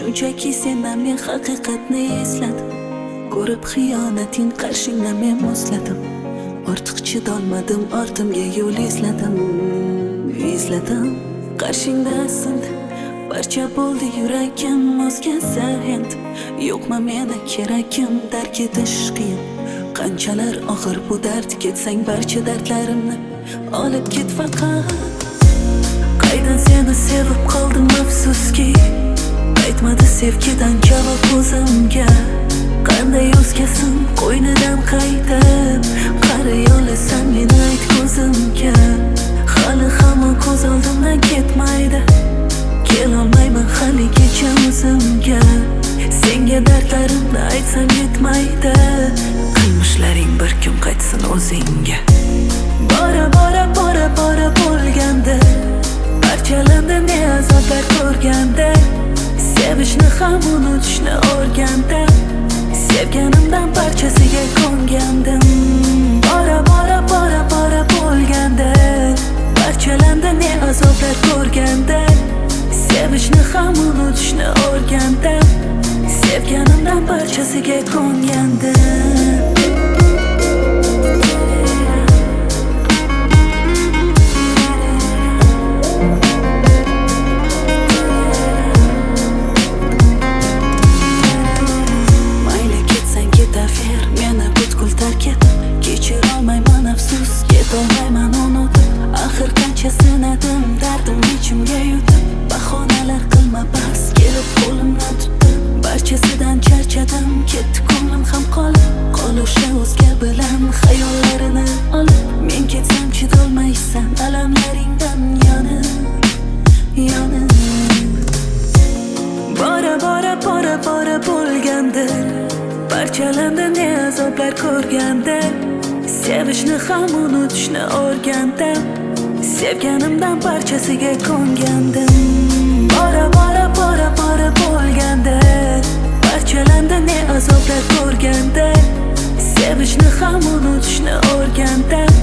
Shunchaki sendan men haqiqatni esladim. Ko'rib xiyonating qarshingda men muzladim. Ortiq chidolmadim, ortimga yo'l izladim. Qarshingda sindi, barcha bo'ldi yuragim o'zgarsa endi. Yo'qmi meni keragim, dark etish qiyin. Qanchalar og'ir bu dard, ketsang barcha dardlarimni olib ket faqat. Qaydan seni sevib qoldim afsuski, aytmadi sevgidan javob o'zimga. Qanday o'zgasin qo'ynidan qaytib, qari yo'lasan meni ayt ko'zimga. Hali hamon ko'z oldimdan ketmaydi, kelolmayman haligacha o'zimga. Senga dardlarimni aytsam yetmaydi, qilmishlaring bir kun qaytsin o'zingga. Bora bo'lganda, parchalandi ne azoblar ko'rganda, sevishni ham unutishni o'rganda, sevganimdan parchasiga ko'ngandim. Bora bo'lganda, parchalandi ne azoblar ko'rganda, sevishni ham unutishni o'rganda, sevganimdan parchasiga ko'ngandim. Kechirolmayman afsus, yetolmayman unutib. Axir qancha sinadim, dardim ichimga yutib. Bahonalar qilma bas, kelib qo'limdan tutdim. Barchasidan charchadim, ketdi ko'nglim ham qolib. Qol o'sha o'zga bilan xayollarini olib. Men ketsam chidolmaysan alamlaringdan yonib. Bora bo'lganda, parchalandi ne azoblar ko'rganda, sevishni ham unutishni o'rganda, sevganimdan parchasiga ko'ngandim. Bora bo'lganda, parchalandi ne azoblar ko'rganda, sevishni ham unutishni o'rganda,